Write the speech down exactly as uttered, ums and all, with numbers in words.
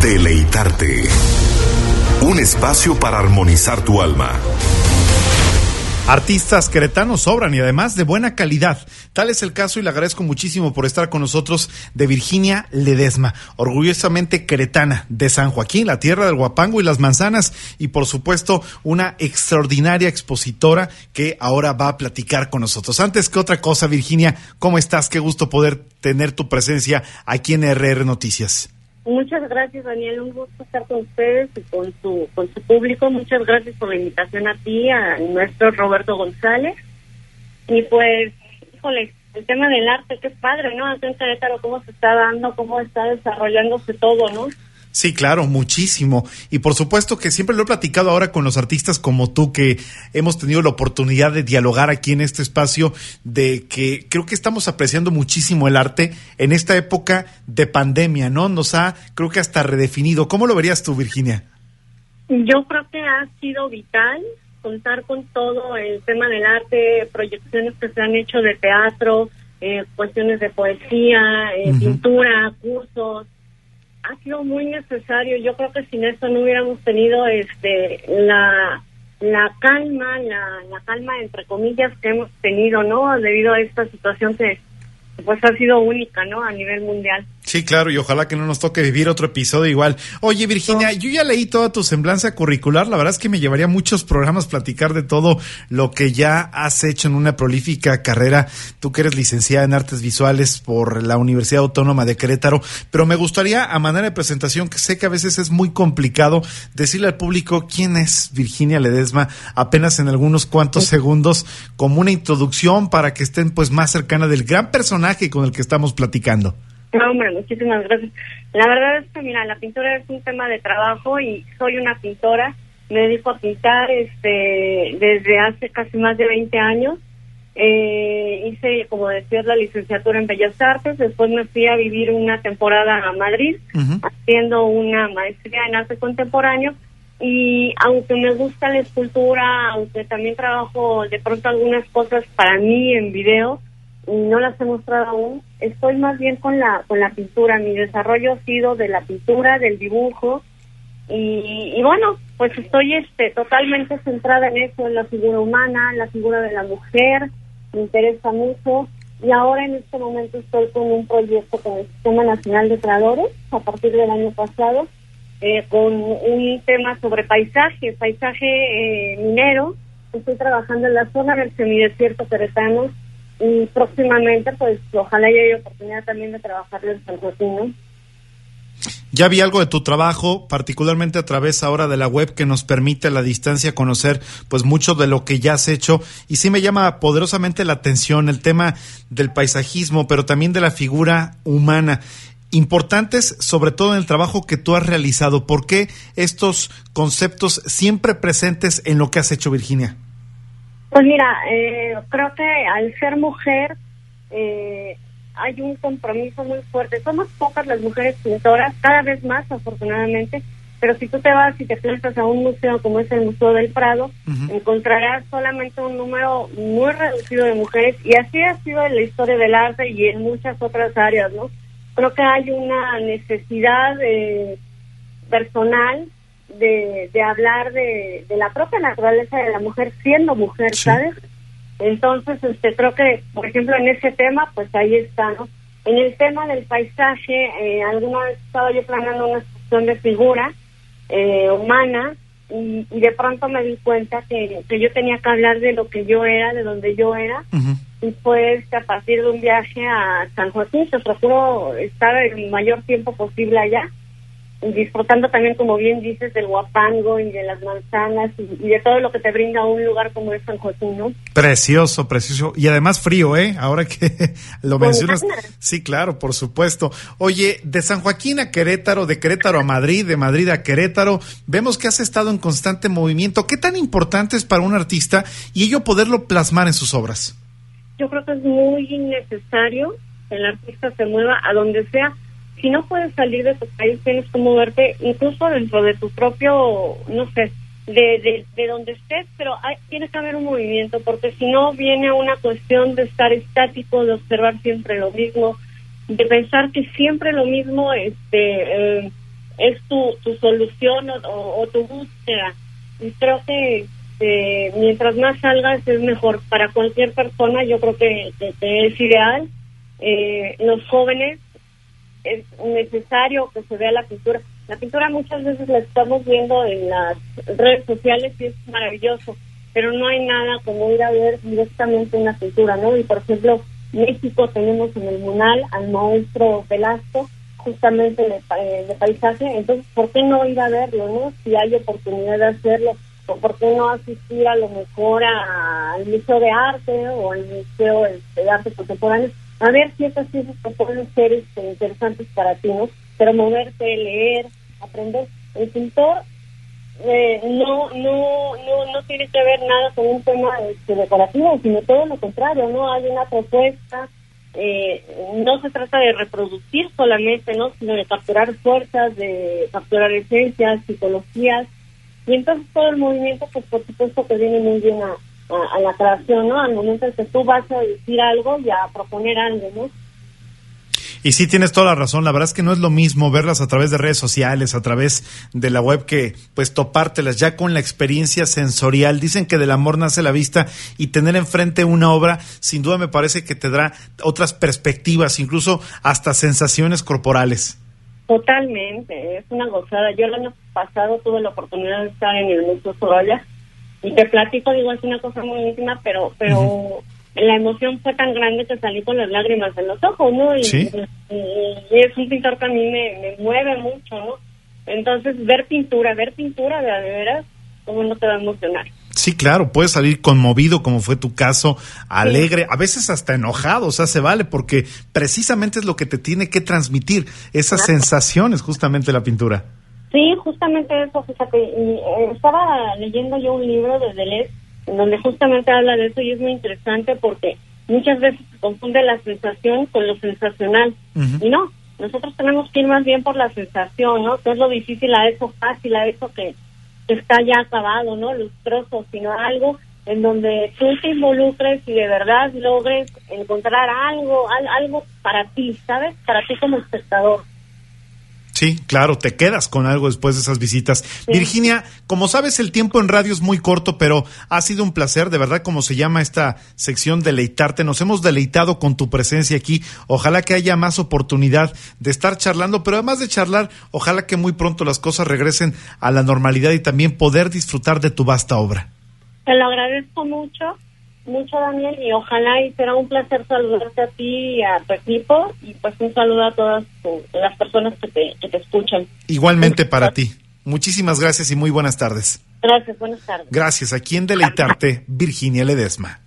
Deleitarte. Un espacio para armonizar tu alma. Artistas queretanos sobran y además de buena calidad. Tal es el caso y le agradezco muchísimo por estar con nosotros de Virginia Ledesma, orgullosamente queretana de San Joaquín, la tierra del guapango y las manzanas, y por supuesto una extraordinaria expositora que ahora va a platicar con nosotros. Antes que otra cosa, Virginia, ¿cómo estás? Qué gusto poder tener tu presencia aquí en R R Noticias. Muchas gracias, Daniel, un gusto estar con ustedes y con su con su público. Muchas gracias por la invitación a ti, a nuestro Roberto González. Y pues, híjole, el tema del arte, qué padre, ¿no? Acá en Querétaro, cómo se está dando, cómo está desarrollándose todo, ¿no? Sí, claro, muchísimo. Y por supuesto que siempre lo he platicado ahora con los artistas como tú, que hemos tenido la oportunidad de dialogar aquí en este espacio, de que creo que estamos apreciando muchísimo el arte en esta época de pandemia, ¿no? Nos ha, creo que hasta redefinido. ¿Cómo lo verías tú, Virginia? Yo creo que ha sido vital contar con todo el tema del arte, proyecciones que se han hecho de teatro, eh, cuestiones de poesía, eh, uh-huh. pintura, cursos. Ha sido muy necesario. Yo creo que sin eso no hubiéramos tenido este la la calma, la, la calma entre comillas que hemos tenido, ¿no? Debido a esta situación que pues ha sido única, ¿no? A nivel mundial. Sí, claro, y ojalá que no nos toque vivir otro episodio igual. Oye, Virginia, no. Yo ya leí toda tu semblanza curricular, la verdad es que me llevaría muchos programas platicar de todo lo que ya has hecho en una prolífica carrera, tú que eres licenciada en Artes Visuales por la Universidad Autónoma de Querétaro, pero me gustaría, a manera de presentación, que sé que a veces es muy complicado decirle al público quién es Virginia Ledesma, apenas en algunos cuantos sí. segundos, como una introducción para que estén pues más cercana del gran personaje con el que estamos platicando. No, hombre, muchísimas gracias. La verdad es que, mira, la pintura es un tema de trabajo y soy una pintora. Me dedico a pintar este desde hace casi más de veinte años. Eh, hice, como decías, la licenciatura en Bellas Artes. Después me fui a vivir una temporada a Madrid, uh-huh. haciendo una maestría en arte contemporáneo. Y aunque me gusta la escultura, aunque también trabajo de pronto algunas cosas para mí en video, no las he mostrado aún, estoy más bien con la con la pintura. Mi desarrollo ha sido de la pintura, del dibujo, y, y bueno, pues estoy este totalmente centrada en eso, en la figura humana, la figura de la mujer, me interesa mucho, y ahora en este momento estoy con un proyecto con el Sistema Nacional de Creadores, a partir del año pasado, eh, con un tema sobre paisaje, paisaje eh, minero. Estoy trabajando en la zona del semidesierto queretano, y próximamente, pues, ojalá haya oportunidad también de trabajar en San Joaquín, ¿no? Ya vi algo de tu trabajo, particularmente a través ahora de la web, que nos permite a la distancia conocer, pues, mucho de lo que ya has hecho, y sí me llama poderosamente la atención el tema del paisajismo, pero también de la figura humana, importantes, sobre todo en el trabajo que tú has realizado. ¿Por qué estos conceptos siempre presentes en lo que has hecho, Virginia? Pues mira, eh, creo que al ser mujer eh, hay un compromiso muy fuerte. Somos pocas las mujeres pintoras, cada vez más afortunadamente, pero si tú te vas y te plantas a un museo como es el Museo del Prado, uh-huh. encontrarás solamente un número muy reducido de mujeres, y así ha sido en la historia del arte y en muchas otras áreas, ¿no? Creo que hay una necesidad eh, personal de de hablar de, de la propia naturaleza de la mujer siendo mujer, sí. ¿sabes? Entonces, este creo que, por ejemplo, en ese tema, pues ahí está, ¿no? En el tema del paisaje, eh, alguna vez estaba yo planeando una exposición de figura eh, humana, y, y de pronto me di cuenta que, que yo tenía que hablar de lo que yo era, de donde yo era, uh-huh. y pues a partir de un viaje a San Joaquín, que procuro estar el mayor tiempo posible allá, disfrutando también, como bien dices, del guapango y de las manzanas y, y de todo lo que te brinda un lugar como es San Joaquín, ¿no? Precioso, precioso. Y además frío, ¿eh? Ahora que lo mencionas. Sí, claro, por supuesto. Oye, de San Joaquín a Querétaro, de Querétaro a Madrid, de Madrid a Querétaro, vemos que has estado en constante movimiento. ¿Qué tan importante es para un artista y ello poderlo plasmar en sus obras? Yo creo que es muy necesario que el artista se mueva a donde sea. Si no puedes salir de tu país, tienes que moverte incluso dentro de tu propio, no sé, de, de, de donde estés, pero hay, tiene que haber un movimiento, porque si no viene una cuestión de estar estático, de observar siempre lo mismo, de pensar que siempre lo mismo este eh, es tu, tu solución o, o, o tu búsqueda. Y creo que eh, mientras más salgas es mejor para cualquier persona. Yo creo que, que, que es ideal. Eh, los jóvenes es necesario que se vea la pintura. La pintura muchas veces la estamos viendo en las redes sociales y es maravilloso, pero no hay nada como ir a ver directamente una pintura, ¿no? Y por ejemplo, México tenemos en el Munal al maestro Velasco, justamente de, de paisaje. Entonces, ¿por qué no ir a verlo, no? Si hay oportunidad de hacerlo, o por qué no asistir a lo mejor al Museo de Arte o al Museo de Arte Contemporáneo, a ver si esas piezas pueden ser este, interesantes para ti, ¿no? Pero moverte, leer, aprender. El pintor eh, no, no, no, no tiene que ver nada con un tema este, decorativo, sino todo lo contrario, ¿no? Hay una propuesta. Eh, no se trata de reproducir solamente, ¿no? Sino de capturar fuerzas, de capturar esencias, psicologías, y entonces todo el movimiento, pues por supuesto que viene muy bien a, a, a la creación, ¿no? Al momento en que tú vas a decir algo y a proponer algo, ¿no? Y sí, tienes toda la razón. La verdad es que no es lo mismo verlas a través de redes sociales, a través de la web, que pues topártelas ya con la experiencia sensorial. Dicen que del amor nace la vista, y tener enfrente una obra, sin duda me parece que te dará otras perspectivas, incluso hasta sensaciones corporales. Totalmente, es una gozada. Yo el año pasado tuve la oportunidad de estar en el Museo Sorolla, y te platico, digo, es una cosa muy íntima, pero pero uh-huh. La emoción fue tan grande que salí con las lágrimas en los ojos, ¿no? Y, ¿sí? y, y es un pintor que a mí me, me mueve mucho, ¿no? Entonces, ver pintura, ver pintura de, de veras, ¿cómo no te va a emocionar? Sí, claro, puedes salir conmovido, como fue tu caso, alegre, sí. A veces hasta enojado, o sea, se vale, porque precisamente es lo que te tiene que transmitir, esas ah. sensaciones, justamente, la pintura. Sí, justamente eso, fíjate, y, eh, estaba leyendo yo un libro de Deleuze, en donde justamente habla de eso, y es muy interesante porque muchas veces se confunde la sensación con lo sensacional, uh-huh. y no, nosotros tenemos que ir más bien por la sensación, ¿no? Que es lo difícil a eso fácil, a eso que, que está ya acabado, ¿no? Lustroso, sino algo en donde tú te involucres y de verdad logres encontrar algo, al, algo para ti, ¿sabes? Para ti como espectador. Sí, claro, te quedas con algo después de esas visitas. Sí. Virginia, como sabes, el tiempo en radio es muy corto, pero ha sido un placer, de verdad, como se llama esta sección, deleitarte. Nos hemos deleitado con tu presencia aquí. Ojalá que haya más oportunidad de estar charlando, pero además de charlar, ojalá que muy pronto las cosas regresen a la normalidad y también poder disfrutar de tu vasta obra. Te lo agradezco mucho. Mucho, Daniel, y ojalá y será un placer saludarte a ti y a tu equipo, y pues un saludo a todas tu, las personas que te, que te escuchan. Igualmente para ti. Muchísimas gracias y muy buenas tardes. Gracias, buenas tardes. Gracias. Aquí en Deleitarte, Virginia Ledesma.